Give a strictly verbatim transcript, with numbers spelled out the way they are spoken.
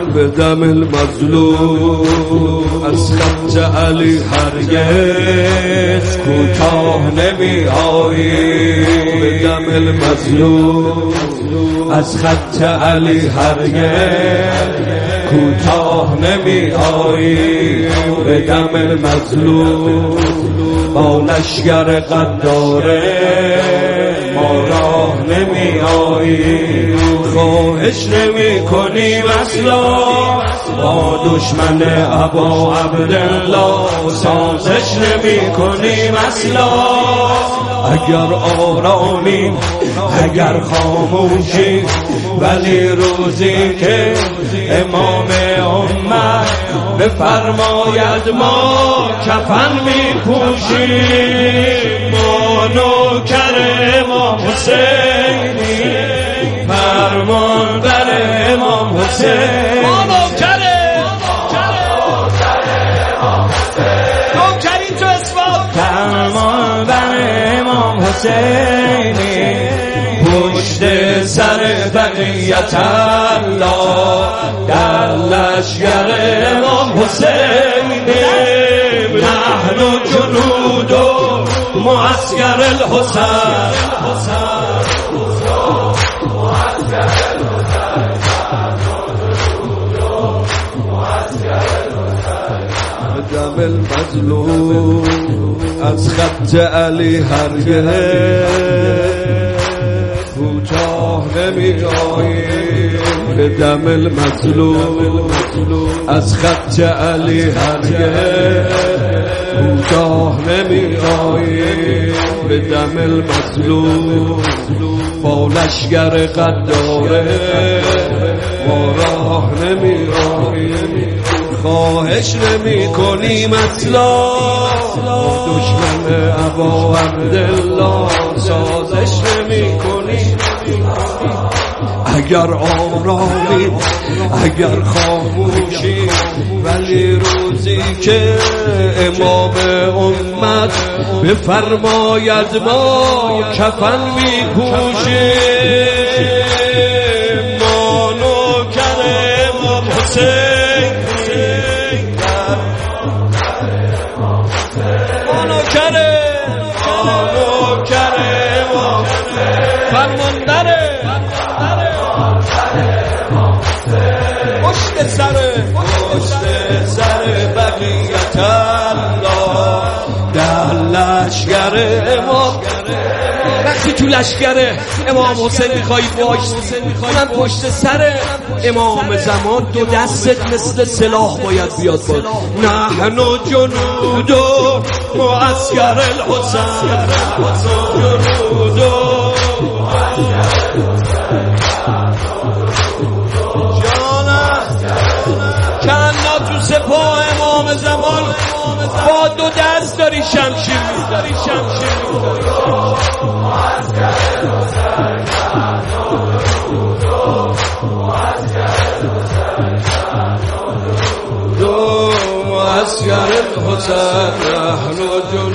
به دم المظلوم از خط علی هرگز کوتاه نمی آیی به دم المظلوم از خط علی هرگز کوتاه نمی آیی به دم المظلوم با لشگر قداره ما راه نمی آیی خواهش نمی کنیم اصلا با دشمن ابا عبدالله سازش نمی کنیم اصلا اگر آرامیم اگر خاموشیم ولی روزی که امام امت بفرماید ما کفن می پوشیم ما نوکر امام حسینی فرمان بر امام حسین ما نوکر نوکری تو اسفاد فرمان بر امام حسینی پشت سر بقیت الله در لشگر امام حسینی نحن جنود معسکر الحسین دم المظلوم از خط علی هرگز کوتاه نمی آیی به دم المظلوم از خط علی هرگز کوتاه نمی آیی به دم المظلوم با لشگر قداره ما راه نمی آیی خواهش نمی کنیم اصلا دشمن ابا عبدالله سازش نمی کنیم اگر آرامی اگر خاموشی ولی روزی که امام امت بفرماید ما کفن می پوشیم ما نوکر امام حسین ما نوکر ما نوکر امام فرماندره پشت سر پشت سر بقیت الله در لشگر امام وقتی تو لشگر امام حسین میخواید باشید من پشت سر امام زمان دو دستت مثل سلاح باید بیاد باید نحن جنود معسکر الحسین جنود کنا تو سپاه امام زمان با دو دست داری شمشیر می‌زنی شمشیر دو معسکر الحسین نحن